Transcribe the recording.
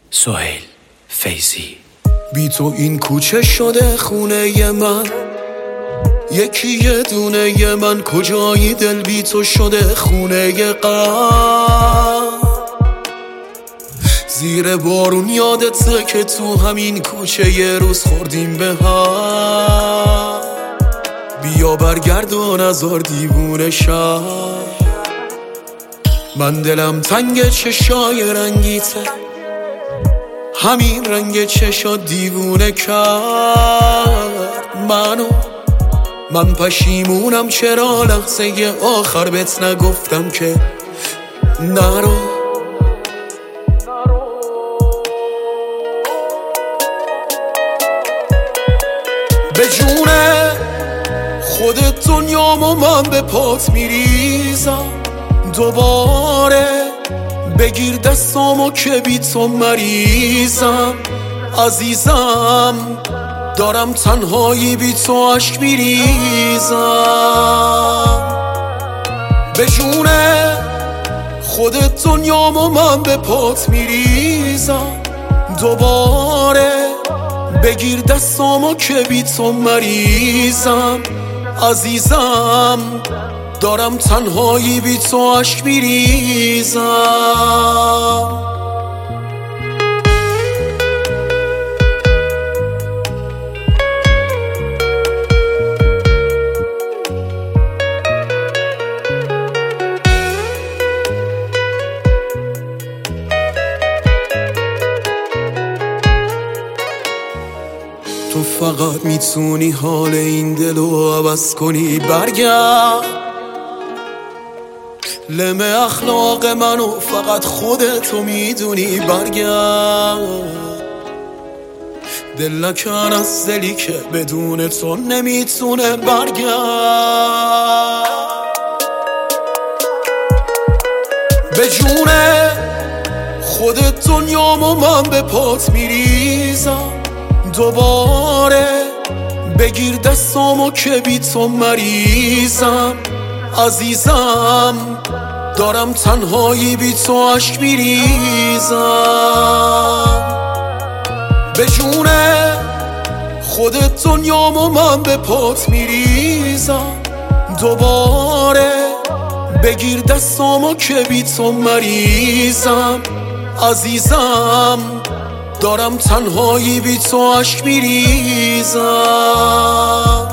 سهیل فیضی. بی تو این کوچه شده خونه من، یکی یه دونه من. کجایی دل بی تو شده خونه غم. زیر بارون یادته که تو همین کوچه یه روز خوردیم به هم. بیا برگرد و نزار دیوونه شم. من دلم تنگ چشای رنگیته، همین رنگ چشا دیوونه کرد من پشیمونم چرا لحظه آخر بهت نگفتم که نرو. به جونه خودت دنیامو من به پات میریزم. دوباره بگیر دستامو که بی تو مریضم. عزیزم دارم تنهایی بی تو عشق میریزم. به جونه خودت دنیامو من به پات میریزم. دوباره بگیر دستامو که بی تو مریضم. عزیزم دارم تنهایی بی تو عشق میریزم. تو فقط میتونی حال این دلو عوض کنی. برگرد لم اخلاق منو فقط خودتو میدونی. برگرد دل نکن از دلی که بدون تو نمیتونه. برگرد به جونه خودت دنیامو من به پات میریزم. دوباره بگیر دستامو که بی تو مریضم. عزیزم دارم تنهایی بی تو عشق میریزم. به جونه خودت دنیامو من به پات میریزم. دوباره بگیر دستامو که بی تو مریضم. عزیزم دارم تنهایی بی تو عشق میریزم.